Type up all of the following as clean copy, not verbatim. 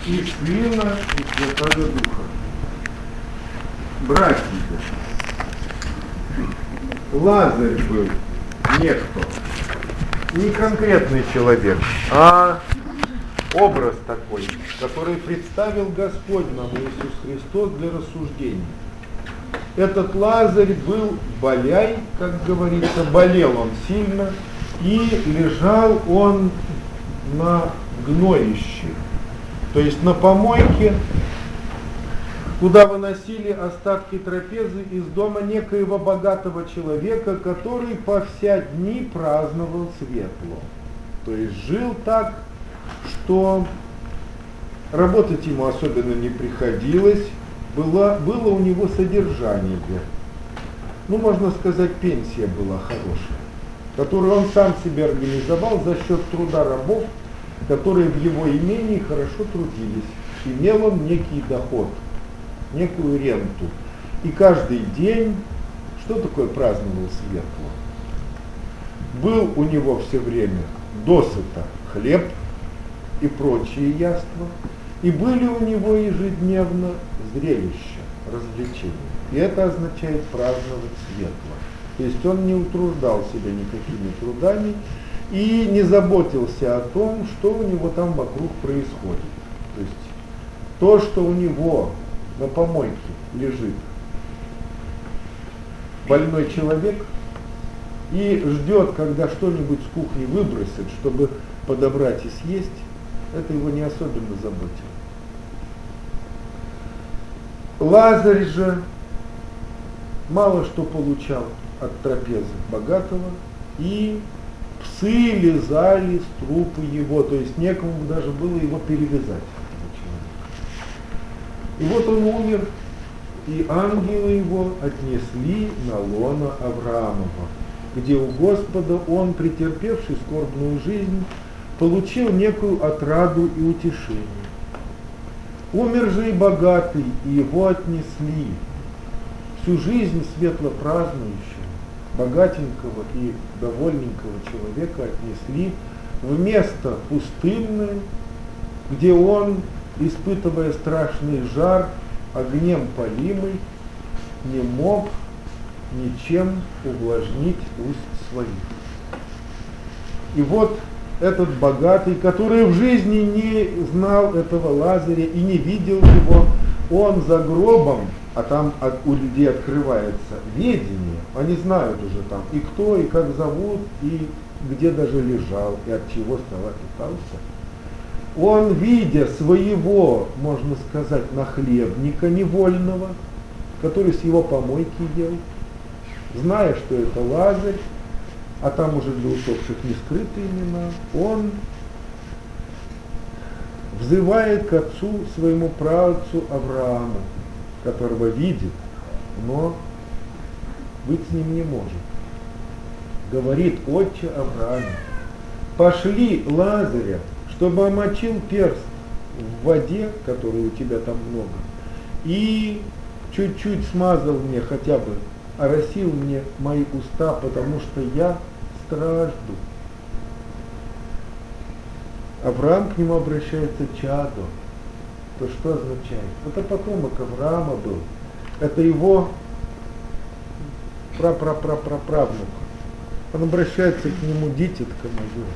и Сына, и Святого Духа. Братья, Лазарь был некто, не конкретный человек, а образ такой, который представил Господь нам Иисус Христос для рассуждений. Этот Лазарь был боляй, как говорится, болел он сильно, и лежал он на гноище, то есть на помойке, куда выносили остатки трапезы из дома некоего богатого человека, который по вся дни праздновал светло. То есть жил так, что работать ему особенно не приходилось, было у него содержание. Ну, можно сказать, пенсия была хорошая, которую он сам себе организовал за счет труда рабов, которые в его имении хорошо трудились. Имел он некий доход, некую ренту. И каждый день, что такое праздновал светло? Был у него все время досыта хлеб и прочие яства, и были у него ежедневно зрелища, развлечения. И это означает праздновать светло. То есть он не утруждал себя никакими трудами и не заботился о том, что у него там вокруг происходит. То есть то, что у него на помойке лежит больной человек и ждет, когда что-нибудь с кухни выбросят, чтобы подобрать и съесть, это его не особенно заботило. Лазарь же мало что получал от трапезы богатого, и псы лизали с трупа его, то есть некому даже было его перевязать. И вот он умер, и ангелы его отнесли на лоно Авраамова, где у Господа он, претерпевший скорбную жизнь, получил некую отраду и утешение. Умер же и богатый, и его отнесли, всю жизнь светло празднующего, богатенького и довольненького человека отнесли в место пустынное, где он, испытывая страшный жар, огнем палимый, не мог ничем увлажнить уст своих. И вот этот богатый, который в жизни не знал этого Лазаря и не видел его, он за гробом, а там у людей открывается ведение, они знают уже там и кто, и как зовут, и где даже лежал, и от чего стола питался. Он, видя своего, можно сказать, нахлебника невольного, который с его помойки ел, зная, что это Лазарь, а там уже для усопших не скрыты имена, он взывает к отцу своему праотцу Аврааму, которого видит, но быть с ним не может. Говорит: отче Авраам, пошли Лазаря, чтобы омочил перст в воде, которой у тебя там много, и чуть-чуть смазал мне, хотя бы оросил мне мои уста, потому что я стражду. Авраам к нему обращается: чадо. То что означает? Это потомок Авраама был. Это его праправнук. Он обращается к нему: дитятка мое,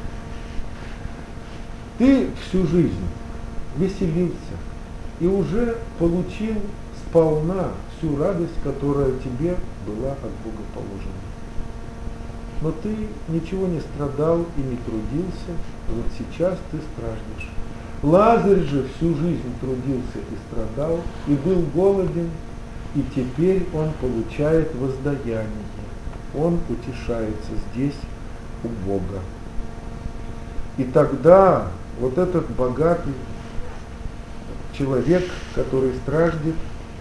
ты всю жизнь веселился и уже получил сполна всю радость, которая тебе была от Бога положена. Но ты ничего не страдал и не трудился, вот сейчас ты страждешь. Лазарь же всю жизнь трудился и страдал, и был голоден, и теперь он получает воздаяние. Он утешается здесь у Бога. И тогда вот этот богатый человек, который страждет,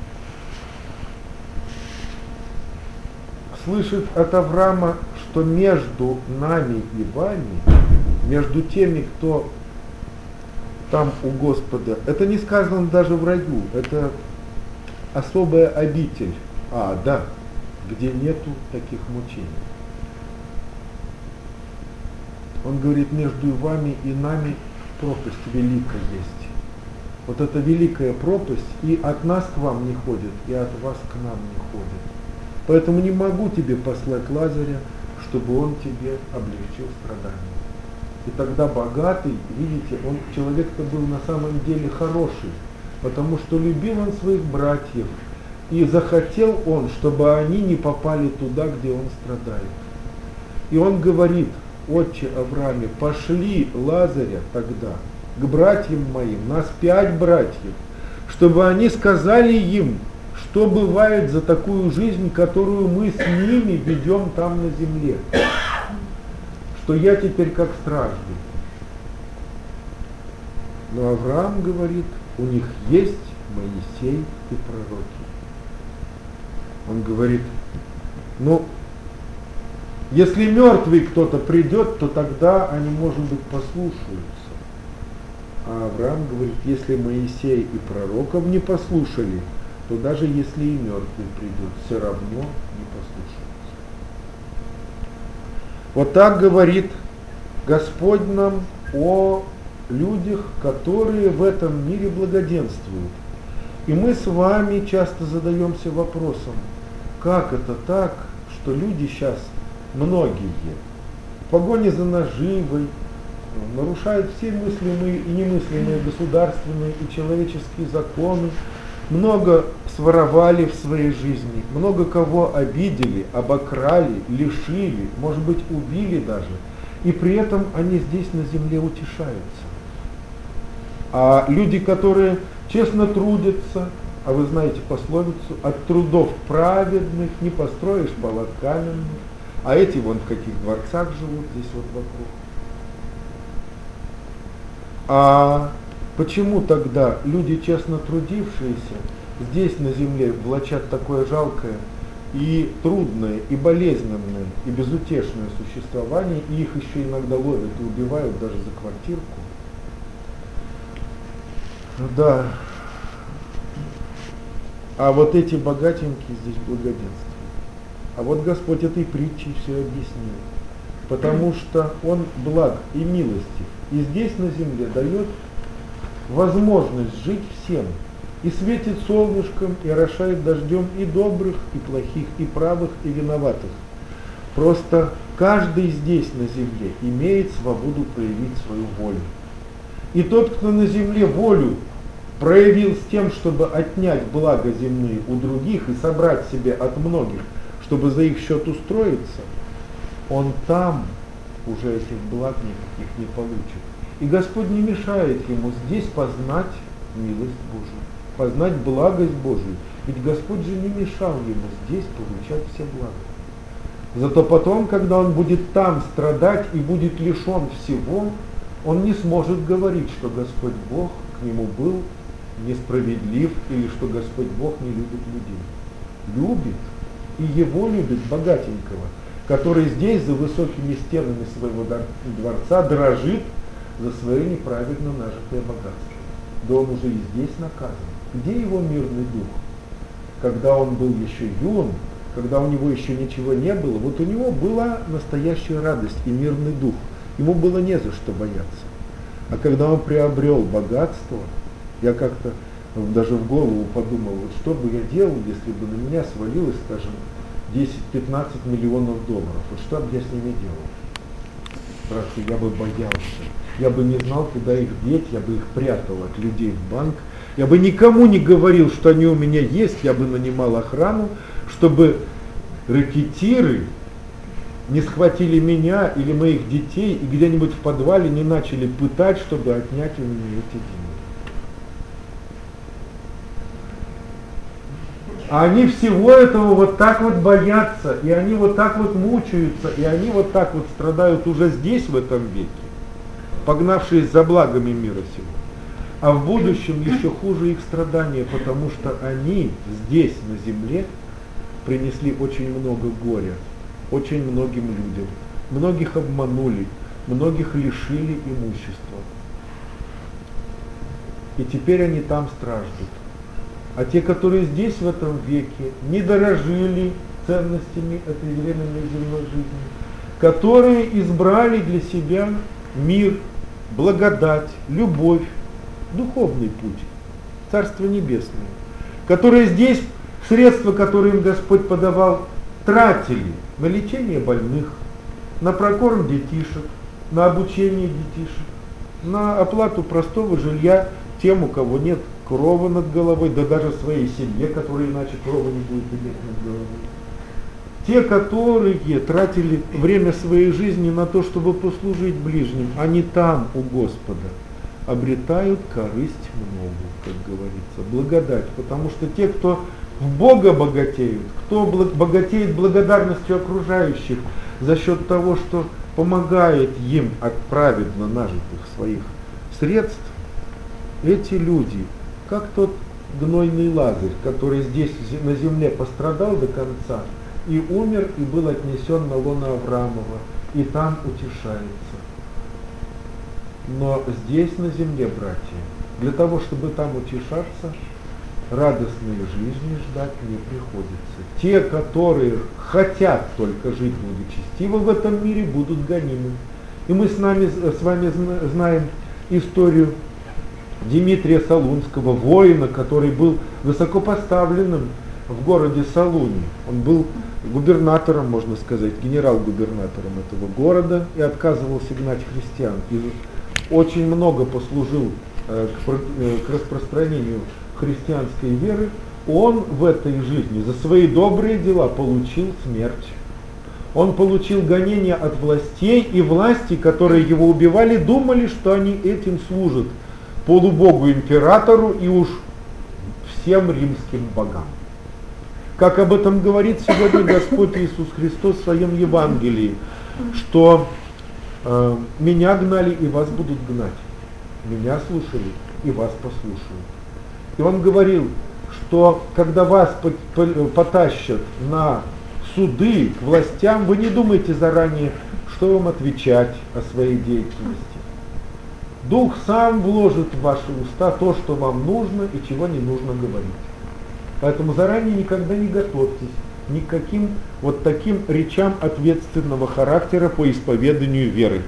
слышит от Авраама, что между нами и вами, между теми, кто там у Господа, это не сказано даже в раю, это особая обитель, да, где нету таких мучений. Он говорит: между вами и нами пропасть великая есть. Вот это великая пропасть, и от нас к вам не ходит, и от вас к нам не ходит. Поэтому не могу тебе послать Лазаря, чтобы он тебе облегчил страдания. И тогда богатый, видите, человек-то был на самом деле хороший, потому что любил он своих братьев, и захотел он, чтобы они не попали туда, где он страдает. И он говорит: отче Аврааме, пошли Лазаря тогда к братьям моим, нас 5 братьев, чтобы они сказали им, что бывает за такую жизнь, которую мы с ними ведем там на земле, что я теперь как страждущий. Но Авраам говорит: у них есть Моисей и пророки. Он говорит: ну, если мертвый кто-то придет, то тогда они, может быть, послушаются. А Авраам говорит: если Моисей и пророков не послушали, то даже если и мертвый придет, все равно не послушаются. Вот так говорит Господь нам о людях, которые в этом мире благоденствуют. И мы с вами часто задаемся вопросом, как это так, что люди сейчас, многие, в погоне за наживой, нарушают все мыслимые и немыслимые государственные и человеческие законы, много своровали в своей жизни, много кого обидели, обокрали, лишили, может быть, убили даже. И при этом они здесь на земле утешаются. А люди, которые честно трудятся, а вы знаете пословицу: от трудов праведных не построишь палат каменных, а эти вон в каких дворцах живут здесь вот вокруг. А почему тогда люди, честно трудившиеся, здесь на земле влачат такое жалкое и трудное, и болезненное, и безутешное существование, и их еще иногда ловят и убивают даже за квартирку? Да. А вот эти богатенькие здесь благоденствуют. А вот Господь этой притчей все объяснил. Потому что Он благ и милостив. И здесь на земле дает возможность жить всем. И светит солнышком, и орошает дождем и добрых, и плохих, и правых, и виноватых. Просто каждый здесь на земле имеет свободу проявить свою волю. И тот, кто на земле волю проявил с тем, чтобы отнять блага земные у других и собрать себе от многих, чтобы за их счет устроиться, он там уже этих благ никаких не получит. И Господь не мешает ему здесь познать милость Божию, познать благость Божию. Ведь Господь же не мешал ему здесь получать все блага. Зато потом, когда он будет там страдать и будет лишен всего, он не сможет говорить, что Господь Бог к нему был несправедлив или что Господь Бог не любит людей. Любит, и его любит богатенького, который здесь за высокими стенами своего дворца дрожит за свое неправедно нажитое богатство. Да он уже и здесь наказан. Где его мирный дух? Когда он был еще юн, когда у него еще ничего не было, вот у него была настоящая радость и мирный дух. Ему было не за что бояться. А когда он приобрел богатство, я как-то даже в голову подумал, вот что бы я делал, если бы на меня свалилось, скажем, 10-15 миллионов долларов. Вот что бы я с ними делал? Спрашиваю, я бы боялся. Я бы не знал, куда их деть, я бы их прятал от людей в банк. Я бы никому не говорил, что они у меня есть, я бы нанимал охрану, чтобы рэкетиры не схватили меня или моих детей и где-нибудь в подвале не начали пытать, чтобы отнять у меня эти деньги. А они всего этого вот так вот боятся, и они вот так вот мучаются, и они вот так вот страдают уже здесь, в этом веке, погнавшись за благами мира сего. А в будущем еще хуже их страдания, потому что они здесь, на земле, принесли очень много горя, очень многим людям. Многих обманули, многих лишили имущества. И теперь они там страждут. А те, которые здесь в этом веке не дорожили ценностями этой временной земной жизни, которые избрали для себя мир, благодать, любовь, духовный путь, Царство Небесное, которые здесь средства, которые им Господь подавал, тратили на лечение больных, на прокорм детишек, на обучение детишек, на оплату простого жилья тем, у кого нет крова над головой, да даже своей семье, которая иначе крова не будет иметь над головой. Те, которые тратили время своей жизни на то, чтобы послужить ближним, они там у Господа обретают корысть много, как говорится, благодать. Потому что те, кто в Бога богатеют, кто богатеет благодарностью окружающих за счет того, что помогает им от праведно нажитых своих средств, эти люди, как тот гнойный Лазарь, который здесь на земле пострадал до конца, и умер, и был отнесен на лоно Авраамова, и там утешается. Но здесь на земле, братья, для того, чтобы там утешаться, радостной жизни ждать не приходится. Те, которые хотят только жить благочестиво в этом мире, будут гонимы. И мы с вами знаем историю Дмитрия Солунского, воина, который был высокопоставленным в городе Солуне. Он был губернатором, можно сказать, генерал-губернатором этого города и отказывался гнать христиан. И очень много послужил к распространению христианской веры. Он в этой жизни за свои добрые дела получил смерть. Он получил гонения от властей, и власти, которые его убивали, думали, что они этим служат полубогу императору и уж всем римским богам. Как об этом говорит сегодня Господь Иисус Христос в своем Евангелии, что меня гнали и вас будут гнать, меня слушали и вас послушают. И он говорил, что когда вас потащат на суды к властям, вы не думайте заранее, что вам отвечать о своей деятельности. Дух сам вложит в ваши уста то, что вам нужно и чего не нужно говорить. Поэтому заранее никогда не готовьтесь ни к каким вот таким речам ответственного характера по исповеданию веры.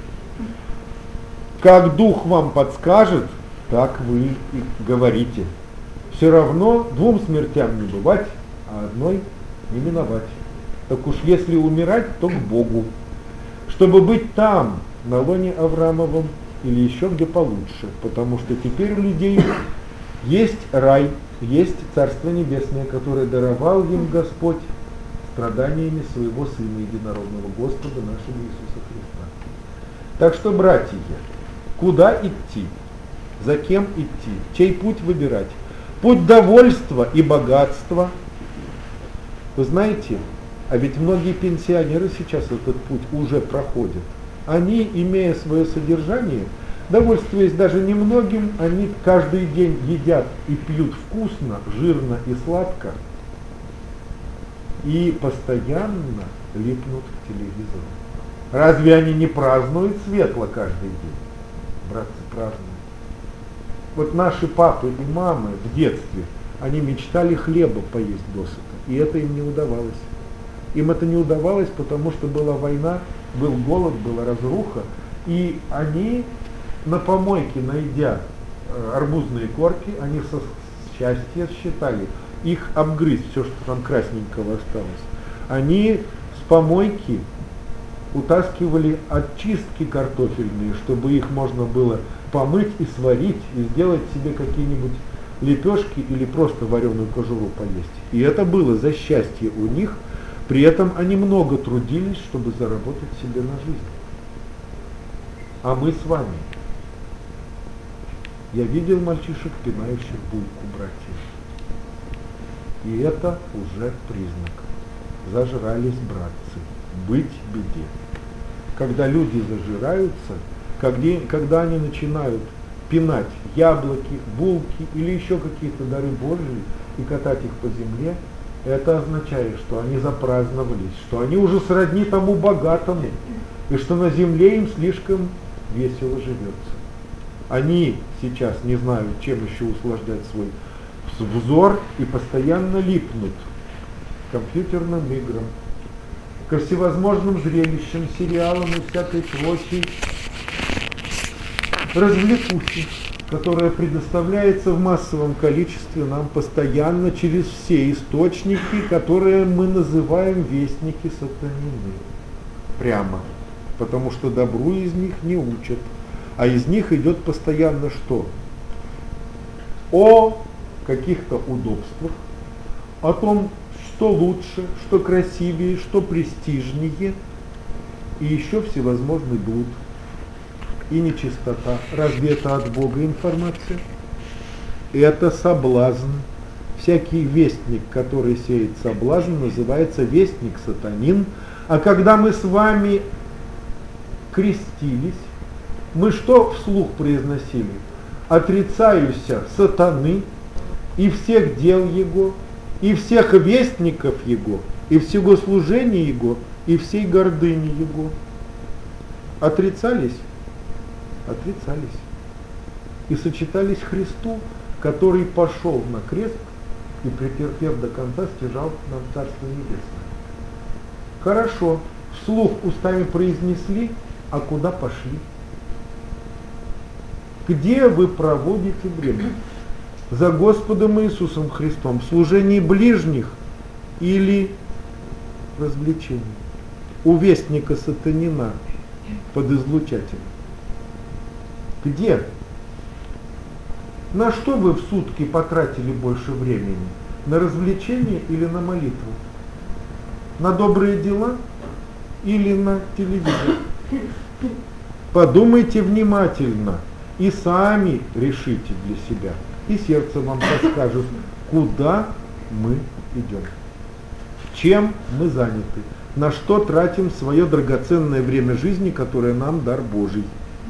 Как Дух вам подскажет, так вы и говорите. Все равно двум смертям не бывать, а одной не миновать. Так уж если умирать, то к Богу. Чтобы быть там, на лоне Авраамовом, или еще где получше. Потому что теперь у людей есть рай, есть Царство Небесное, которое даровал им Господь страданиями своего Сына Единородного Господа нашего Иисуса Христа. Так что, братья, куда идти? За кем идти? Чей путь выбирать? Путь довольства и богатства. Вы знаете, а ведь многие пенсионеры сейчас этот путь уже проходят. Они, имея свое содержание, довольствуясь даже немногим, они каждый день едят и пьют вкусно, жирно и сладко, и постоянно липнут к телевизору. Разве они не празднуют светло каждый день? Братцы, празднуют. Вот наши папы и мамы в детстве, они мечтали хлеба поесть досыта, и это им не удавалось. Им это не удавалось, потому что была война, был голод, была разруха, и они на помойке, найдя арбузные корки, они со счастья считали их обгрызть, все, что там красненького осталось. Они с помойки утаскивали очистки картофельные, чтобы их можно было помыть и сварить, и сделать себе какие-нибудь лепешки или просто вареную кожуру поесть. И это было за счастье у них, при этом они много трудились, чтобы заработать себе на жизнь. А мы с вами. Я видел мальчишек, пинающих булку, братья. И это уже признак. Зажрались, братцы. Быть беде. Когда люди зажираются, когда они начинают пинать яблоки, булки или еще какие-то дары Божьи и катать их по земле, это означает, что они запраздновались, что они уже сродни тому богатому, и что на земле им слишком весело живется. Они сейчас не знают, чем еще услаждать свой взор, и постоянно липнут к компьютерным играм, ко всевозможным зрелищам, сериалам и всякой прочей развлекухи. которая предоставляется в массовом количестве нам постоянно через все источники, которые мы называем вестники сатанины. Прямо. Потому что добру из них не учат. А из них идет постоянно что? О каких-то удобствах, о том, что лучше, что красивее, что престижнее, и еще всевозможный блуд и нечистота. Разве это от Бога информация? Это соблазн. Всякий вестник, который сеет соблазн, называется вестник сатанин. А когда мы с вами крестились, мы что вслух произносили? Отрицаюся сатаны и всех дел его, и всех вестников его, и всего служения его, и всей гордыни его. Отрицались? Отрицались. И сочетались Христу, который пошел на крест и, претерпев до конца, стяжал нам Царство Небесное. Хорошо, вслух устами произнесли, а куда пошли? Где вы проводите время? За Господом Иисусом Христом, в служении ближних или развлечений? У вестника сатанина под излучателем. Где? На что вы в сутки потратили больше времени? На развлечение или на молитву? На добрые дела или на телевизор? Подумайте внимательно и сами решите для себя. И сердце вам подскажет, куда мы идем, чем мы заняты, на что тратим свое драгоценное время жизни, которое нам дар Божий.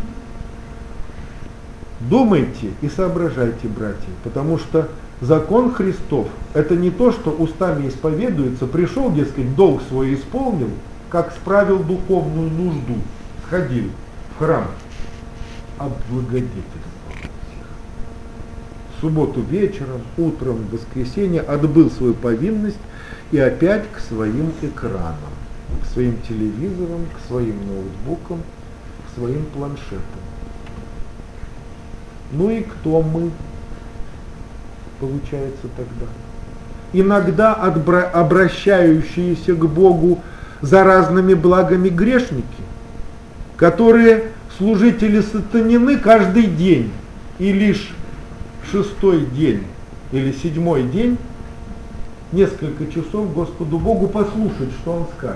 Думайте и соображайте, братья, потому что закон Христов – это не то, что устами исповедуется, пришел, дескать, долг свой исполнил, как справил духовную нужду, сходил в храм, облагодетельствовал всех. В субботу вечером, утром, в воскресенье отбыл свою повинность и опять к своим экранам, к своим телевизорам, к своим ноутбукам, к своим планшетам. Ну и кто мы, получается, тогда? Иногда обращающиеся к Богу за разными благами грешники, которые служители сатанины каждый день, и лишь 6-й день или 7-й день несколько часов Господу Богу послушать, что Он скажет.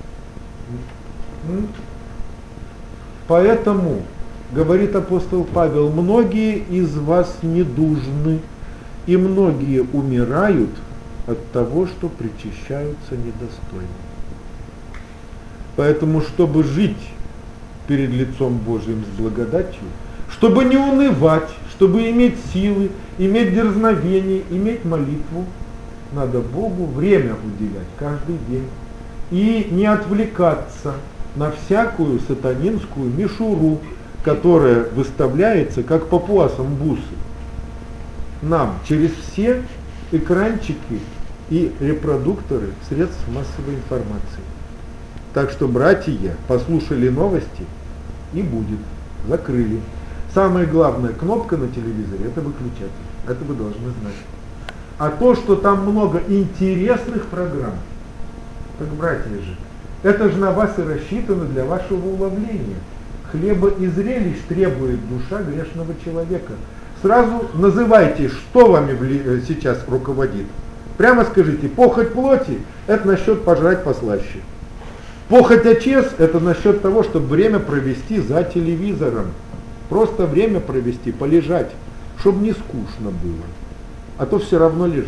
Поэтому, говорит апостол Павел, многие из вас недужны, и многие умирают от того, что причащаются недостойно. Поэтому, чтобы жить перед лицом Божьим с благодатью, чтобы не унывать, чтобы иметь силы, иметь дерзновение, иметь молитву, надо Богу время уделять каждый день и не отвлекаться на всякую сатанинскую мишуру, которая выставляется, как папуасам бусы, нам через все экранчики и репродукторы средств массовой информации. Так что, братья, послушали новости и будет. Закрыли. Самая главная кнопка на телевизоре — это выключатель. Это вы должны знать. А то, что там много интересных программ, так, братья же, это же на вас и рассчитано для вашего уловления. Хлеба и зрелищ требует душа грешного человека. Сразу называйте, что вами сейчас руководит. Прямо скажите, похоть плоти — это насчет пожрать послаще. Похоть очес — это насчет того, чтобы время провести за телевизором. Просто время провести, полежать, чтобы не скучно было. А то все равно лежать.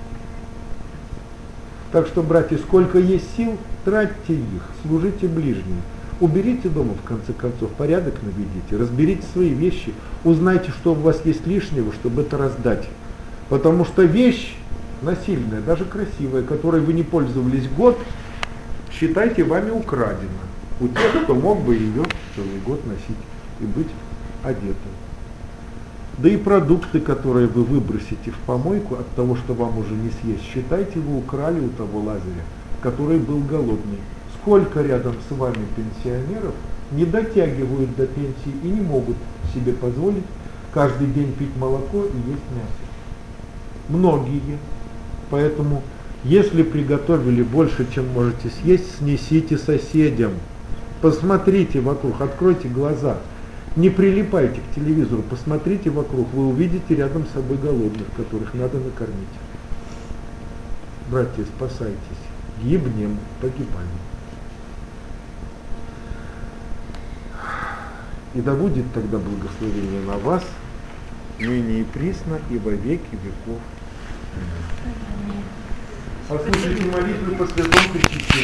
Так что, братья, сколько есть сил, тратьте их, служите ближним. Уберите дома, в конце концов, порядок наведите, разберите свои вещи, узнайте, что у вас есть лишнего, чтобы это раздать. Потому что вещь насильная, даже красивая, которой вы не пользовались год, считайте, вами украдена у тех, кто мог бы ее целый год носить и быть одетым. Да и продукты, которые вы выбросите в помойку от того, что вам уже не съесть, считайте, вы украли у того Лазаря, который был голодный. Сколько рядом с вами пенсионеров не дотягивают до пенсии и не могут себе позволить каждый день пить молоко и есть мясо. Многие. Поэтому, если приготовили больше, чем можете съесть, снесите соседям. Посмотрите вокруг, откройте глаза. Не прилипайте к телевизору, посмотрите вокруг. Вы увидите рядом с собой голодных, которых надо накормить. Братья, спасайтесь. Гибнем, погибаем. И да будет тогда благословение на вас, ныне и присно, и во веки веков. Послушайте молитвы по святому причащению.